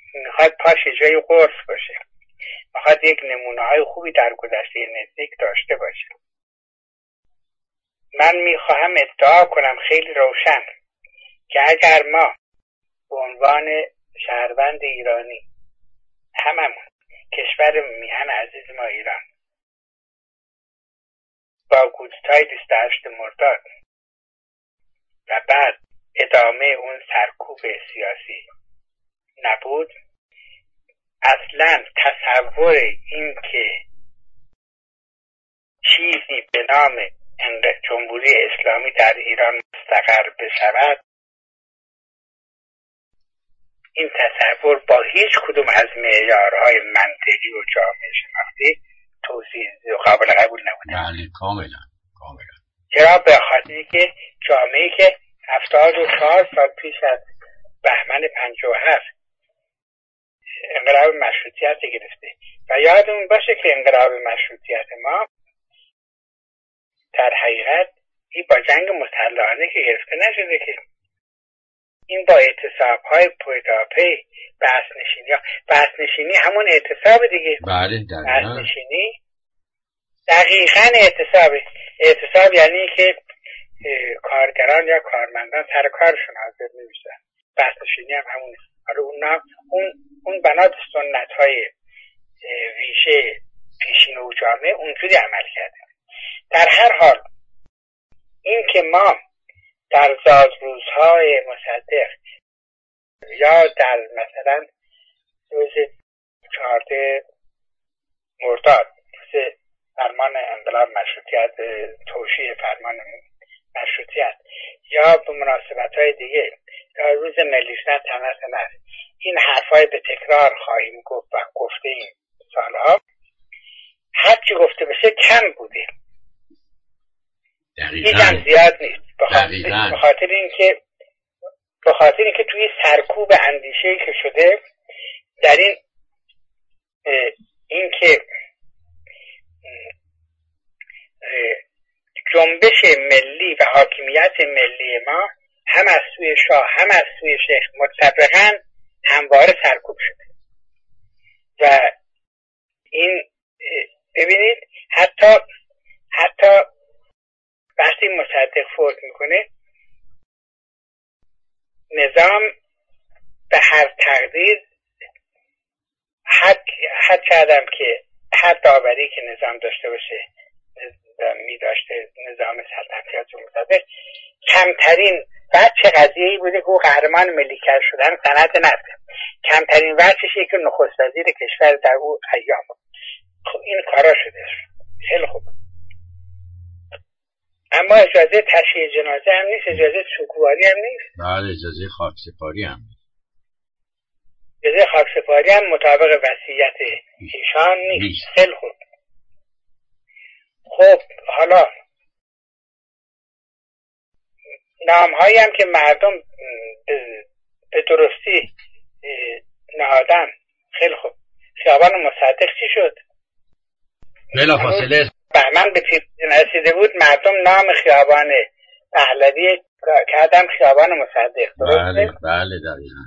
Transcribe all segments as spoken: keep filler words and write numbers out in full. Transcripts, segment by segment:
میخواد پاش جای قرص باشه، میخواد یک نمونه های خوبی در گذشته نزدیک داشته باشه. من میخواهم ادعا کنم خیلی روشن که اگر ما به عنوان شهروند ایرانی هممون، کشور میهن عزیز ما ایران، با کودتای بیست و هشت مرداد و بعد ادامه اون سرکوب سیاسی نبود، اصلا تصور این که چیزی به نام جمهوری اسلامی در ایران مستقر بشود، این تصور با هیچ کدوم از معیارهای منطقی و جامعه شناختی توصیح قابل قبول نبوده. بله کاملا کاملا. چرا؟ به خاطری که جامعه‌ای که هفتاد و چهار سال پیش از بهمن پنجاه و هفت انقلاب مشروطیت گرفته و یادمون باشه که انقلاب مشروطیت ما در حقیقت این با جنگ مسلحانه که گرفته نشده، که این با اعتصاب های پیداپی بحث نشینی ها. بحث نشینی همون اعتصاب دیگه. بله بحث نشینی دقیقاً اعتصاب. اعتصاب یعنی که کارگران یا کارمندان سر کارشون حاضر نمیشن. بحث نشینی هم همونه. آره اون نام اون اون بنات سنت های ویژه پیشین و جامعه اونجوری عمل کرده. در هر حال این که ما در زادروزهای مصدق یا در مثلا روز چهارده مرداد، روز فرمان انقلاب مشروطیت، توشیح فرمان مشروطیت، یا به مناسبت‌های دیگه یا روز ملی شدن تماس نفت، این حرفای به تکرار خواهیم گفت و گفته این سالها، هرچی گفته بشه کم بوده، هیچم زیاد نیست. به خاطر اینکه به خاطر اینکه توی سرکوب اندیشه‌ای که شده در این اینکه جنبش ملی و حاکمیت ملی ما هم از سوی شاه هم از سوی شیخ مطلقاً همواره سرکوب شده و این ببینید حتی حتی وقتی مصدق فوت میکنه نظام به هر تقدیر حد حد کردم که هر داوری که نظام داشته باشه می داشته نظام سلطنتی از مصدق کمترین بچه قضیه‌ای بوده که او قهرمان ملی کرد شدن صنعت نفت، کمترین بچه‌شی که نخست وزیر کشور در او ایام. خب این کارا شده خیلی خوب، اما اجازه تشییع جنازه هم نیست، اجازه سوگواری هم نیست. بله اجازه خاکسپاری هم اجازه خاکسپاری هم مطابق وصیت ایشان نیست. خیلی خوب. خب حالا نام هایی هم که مردم به درستی نهادن، خیلی خوب. خیابان مصدق چی شد؟ بلا فاصله بهمن به پیروزی رسیده بود، مردم نام خیابان پهلوی کردن خیابان مصدق. بله بله دقیقاً.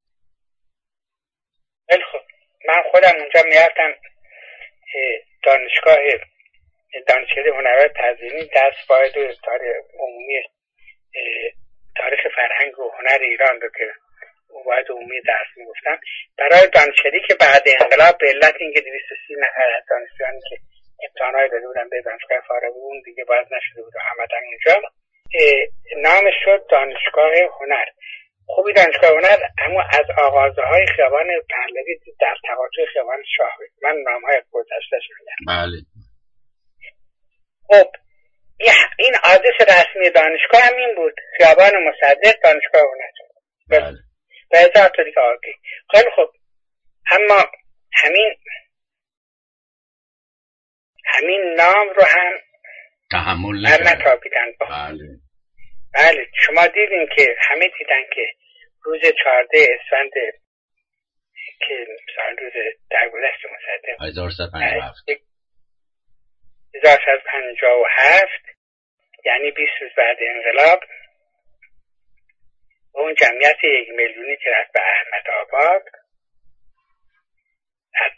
خیلی خوب. من خودم اونجا میرفتم دانشگاه دانشکده هنرهای تزیینی درس واحد تاریخ عمومی تاریخ فرهنگ و هنر ایران رو که واحد عمومی درس میگفتم برای دانشکده‌ای که بعد انقلاب به علت اینکه دویست و سی نفر از دانشجویانی که امتحانای داده بودن به دانشگاه فارغ اون دیگه باز نشده بود و همدن اینجا، نامش شد دانشگاه هنر. خوبی دانشگاه هنر اما از آغازه های خیابان پهلوی در تقاطع خیابان شاه. من نام های گذشته‌اش میگم. بله. خب این آدرس رسمی دانشگاه هم این بود، خیابان مصدق دانشگاه هنر. بله. و هزار تا دیگه آگهی. خیلی خوب. اما همین همین نام رو هم تحمل نتابیدن. بله. بله شما دیدین که همه دیدن که روز چهارده اسفند که مثلا روز درگذشت مصدق هزار و سیصد و پنجاه و هفت هزار و سیصد و پنجاه و هفت یعنی بیست روز بعد انقلاب اون جمعیت یک میلیونی که رفت به احمد آباد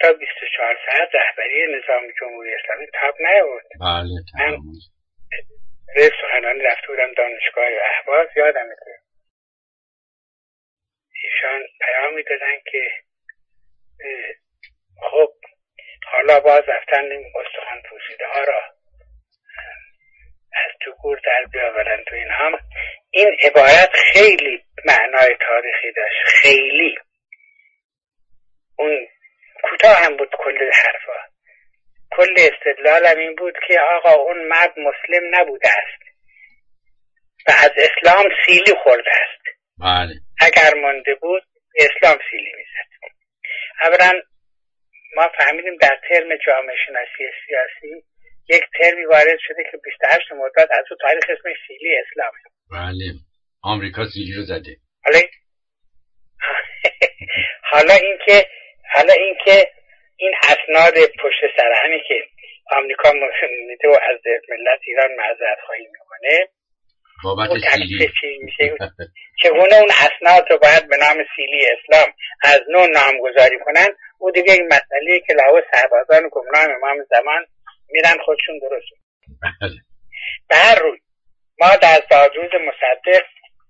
تا بیست و چهار ساعت رهبری نظام جمهوری اسلامی تاب نیاورد. بله من به سخنرانی رفته بودم دانشگاه اهواز، یادمه که ایشان پیامی دادن که خب حالا باز رفتن این استخوان پوسیده ها را از تو گور در بیاورن تو این هم. این عبارت خیلی معنای تاریخی داشت، خیلی. اون کوتاه هم بود کل حرفا، کل استدلالم این بود که آقا اون مرد مسلم نبوده است و از اسلام سیلی خورده است. بله. اگر مانده بود اسلام سیلی میزد. اولا ما فهمیدیم در ترم جامعه شناسی سیاسی یک ترمی وارد شده که بیست و هشت مرداد از اون تاریخ اسمش سیلی اسلامه. بله. آمریکا سیلی رو زده. حالا حالا اینکه حالا اینکه این اسناد پشت سر همی که آمریکا میده و از ملت ایران معذرت خواهی میکنه بابت سیلی چی میشه چگونه اون اسناد رو باید به نام سیلی اسلام از نو نامگذاری کنن، او دیگه این مسئله که لحاظ سربازان گمنام امام زمان میرن خودشون درست. بله. به هر روی ما در دادروز مصدق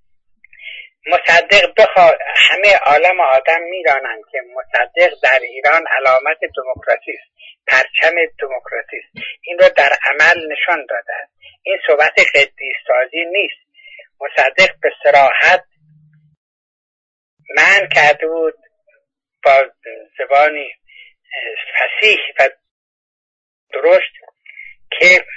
مصدق بخوا همه عالم آدم میدانند که مصدق در ایران علامت دموکراسی است، پرچم دموکراسی است. این رو در عمل نشان داده است. این صحبت قدیس سازی نیست. مصدق به صراحت من کرده بود با زبانی فصیح و درشت که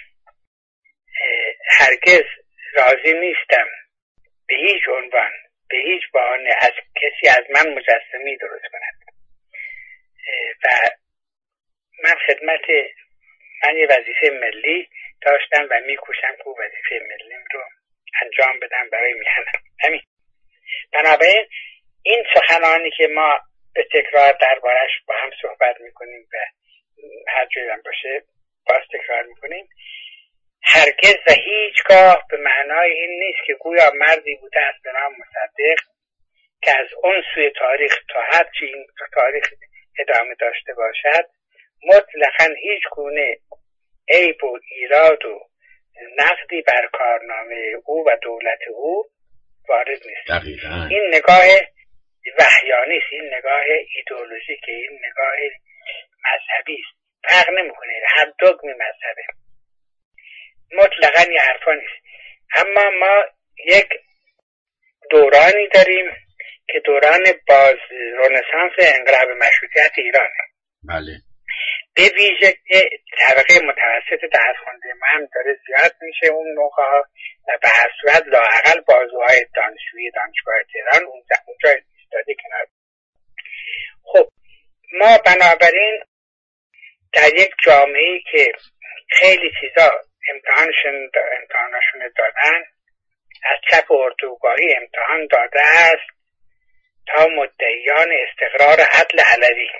هرگز راضی نیستم به هیچ عنوان، به هیچ بهانه از کسی از من مجسمی درست کند. و من خدمت من یه وظیفه ملی داشتم و میکوشم که وظیفه ملیم رو انجام بدم برای میهنم. همین. بنابراین این سخنانی که ما به تکرار دربارش با هم صحبت میکنیم و هر جایی هم باشه باز تکرار میکنیم، هرگز و هیچگاه به معنای این نیست که گویا مردی بوده است به نام مصدق که از اون سوی تاریخ تا هرچی این تاریخ ادامه داشته باشد مطلقاً هیچ گونه عیب و ایراد و نقدی بر کارنامه او و دولت او وارد نیست. دقیقاً. این نگاه وحیانی است، این نگاه ایدئولوژیک، این نگاه مذهبی است. فرق نمیکنه، هر دگمی مذهبه، مطلقاً یه حرفا نیست. اما ما یک دورانی داریم که دوران باز رنسانس انقلاب مشروطیت ایرانه. بله. به ویژه که طبقه متوسط درس خونده ما هم داره زیاد میشه اون موقع و به هر صورت لااقل بازوهای دانشجویی دانشگاه تهران اونجا ایستاده کنار. خب ما بنابراین در یک جامعه‌ای که خیلی چیزا امتحانشون امتحانشون دادن، از چپ اردوگاهی امتحان داده است تا مدعیان استقرار عدل علوی.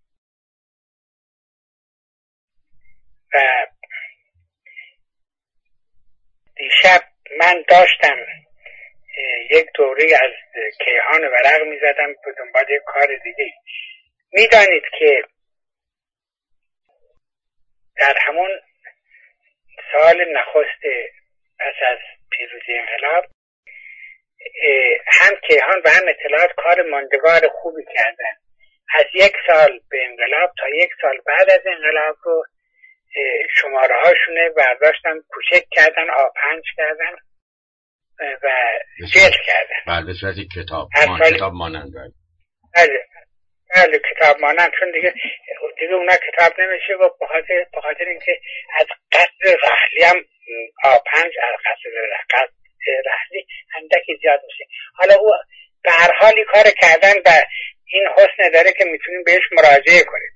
و دیشب من داشتم یک دوره از کیهان ورق می زدم به دنبال یک کار دیگه. می دانید که در همون سال نخست پس از پیروزی انقلاب هم کیهان و هم اطلاعات کار ماندگار خوبی کردن. از یک سال به انقلاب تا یک سال بعد از انقلاب رو شماره هاشونه برداشتن، کوچک کردن، آ پنج کردن و جلد کردن. بله، به صورت کتاب مان... سال... کتاب مانند. بله بله کتاب مانند، چون دیگه دیگه اونا کتاب نمیشه و بخاطر بخاطر اینکه از قصر رحلی هم آ پنج از قصر رحلی اندکی زیاد میشه. حالا او به هر حالی کار کردن و این حسن داره که میتونیم بهش مراجعه کنید.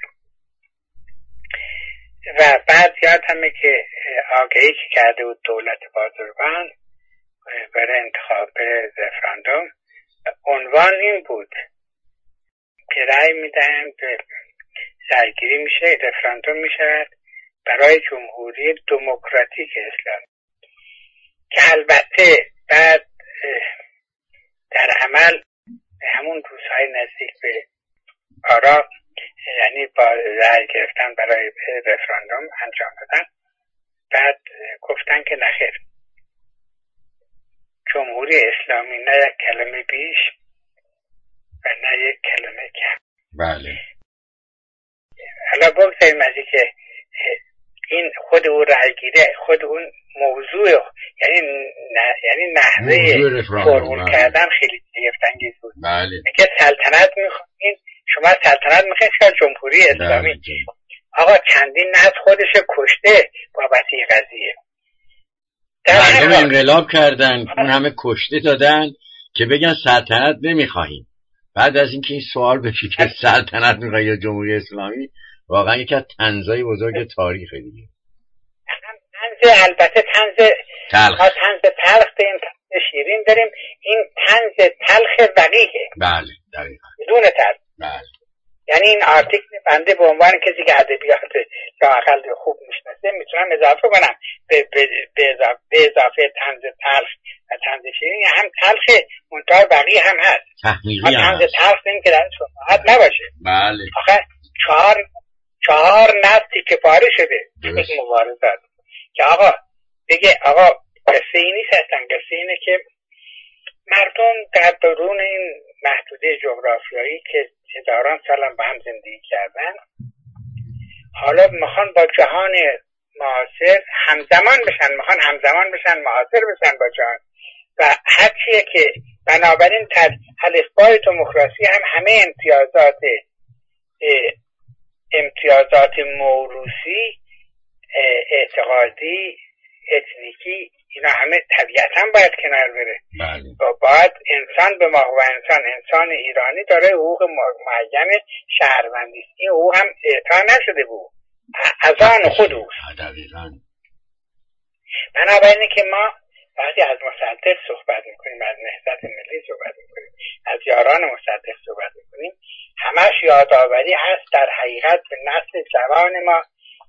و بعد یاد همه که آگهی که کرده بود دولت بازرگان برای انتخاب رفراندوم، عنوان این بود که رأی میدن به سرگیری میشه، رفراندوم میشود برای جمهوری دموکراتیک اسلام، که البته بعد در عمل همون روزهای نزدیک به آرا، یعنی با رأی گرفتن برای رفراندوم انجام دادن. بعد گفتن که نخیر، جمهوری اسلامی نه یک کلمه بیش و نه یک کلمه کم. بله. حالا بگذاریم از اینکه این خود اون رأی گیری، خود اون موضوع، یعنی نه، یعنی نحوه فرمول کردن خیلی شگفت‌انگیز بود. بله. میگه سلطنت میخواین، شما سلطنت میخواین که جمهوری اسلامی. بله. آقا چندین نسل خودش کشته بابت این قضیه. مردم انقلاب کردن، اون همه کشته دادن که بگن سلطنت نمیخواهیم. بعد از اینکه این سوال بشه که سلطنت میخوای یا جمهوری اسلامی، واقعا یکی از طنزهای بزرگ تاریخ دیگه. طنز، البته طنز تلخ، ما طنز تلخ داریم، طنز شیرین داریم، این طنز تلخ وقیحه. بله دقیقاً. بدون تلخ. بله. یعنی این آرتیکل بنده به عنوان کسی که ادبیات لااقل خوب میشناسه میتونم اضافه کنم به به به اضافه, به اضافه طنز تلخ و طنز شیرین، هم تلخ منتها وقیح هم هست. تحقیقی هم طنز تلخ داریم که در شفاعت نباشه. بله. آخه چهار چهار نفتی که پاره شده یک مبارزات که آقا بگه آقا قصه ای نیست، هستن قصه اینه که مردم در درون این محدوده جغرافیایی که هزاران سال هم با هم زندگی کردن، حالا میخوان با جهان معاصر همزمان بشن، میخوان همزمان بشن، معاصر بشن با جهان، و هرچیه که بنابراین در الفبای دموکراسی هم همه امتیازات امتیازات موروثی، اعتقادی، اتنیکی، اینا همه طبیعتا باید کنار بره. بله. باید انسان به ما و انسان انسان ایرانی داره حقوق معین شهروندی است. این حقوق هم اعطا نشده بود از آن خود اوست. بنابراین که ما وقتی از مصدق صحبت میکنیم، از نهضت ملی صحبت میکنیم، از یاران مصدق صحبت میکنیم، همش یادآوری هست در حقیقت به نسل جوان ما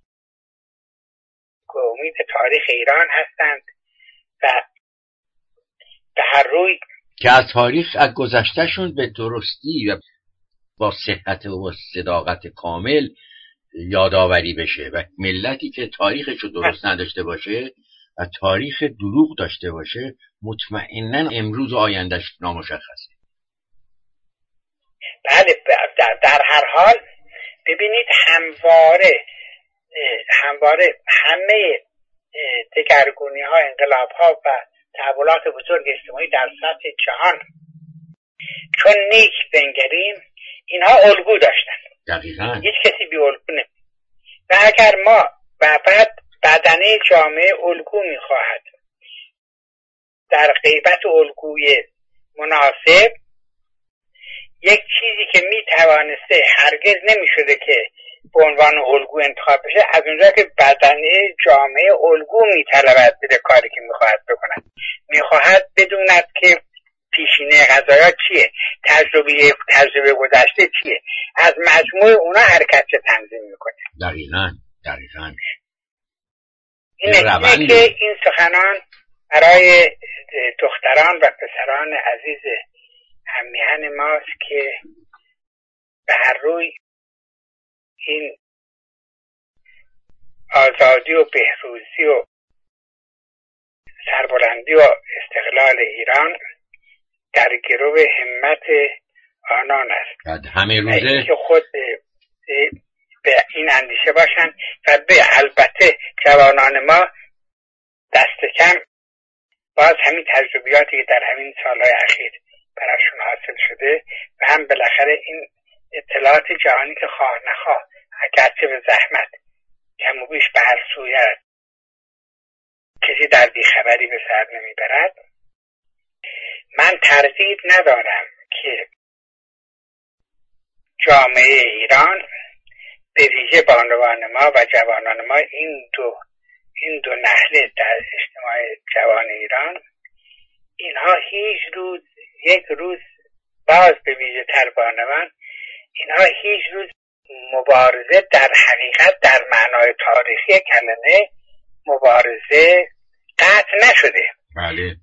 که امید تاریخ ایران هستند و به هر روی که از تاریخ، از گذشتهشون به درستی و با صحت و صداقت کامل یادآوری بشه، و ملتی که تاریخشو درست نداشته باشه و تاریخ دروغ داشته باشه مطمئناً امروز و آیندهش نامشخصه. بله. در, در هر حال ببینید همواره همواره همه دگرگونی ها، انقلاب ها و تحولات بزرگ اجتماعی در سطح جهان چون نیک بنگریم اینها الگو داشتن. دقیقاً. هیچ کسی بی الگو نمید. و اگر ما و بعد بدنه جامعه الگو میخواهد در غیبت الگوی مناسب، یک چیزی که میتوانسته هرگز نمیشده که به عنوان الگو انتخاب بشه، از اونجا که بدنه جامعه الگو میطلبد بده کاری که میخواهد بکند، میخواهد بدوند که پیشینه قضایا چیه، تجربه تجربه گذشته چیه، از مجموع اونا حرکت چه تنظیم میکنه. دقیقاً دقیقاً. این نکته که این سخنان برای دختران و پسران عزیز هممیهن ماست که به هر روی این آزادی و بهروزی و سربلندی و استقلال ایران در گرو همت آنان است. همه روزه که خود به این اندیشه باشن و به البته جوانان ما دست کم باز همین تجربیاتی که در همین سالهای اخیر براشون حاصل شده و هم بالاخره این اطلاعات جهانی که خواه نخواه اگرچه به زحمت کم و بیش به هر سوی است، کسی در بیخبری به سر نمیبرد. من تردید ندارم که جامعه ایران به ویژه بانوان ما و جوانان ما، این دو این دو نهله در اجتماع جوان ایران، اینها هیچ روز یک روز باز به ویژه تر بانوان، اینها هیچ روز مبارزه در حقیقت در معنای تاریخی کلمه مبارزه قطع نشده. بله.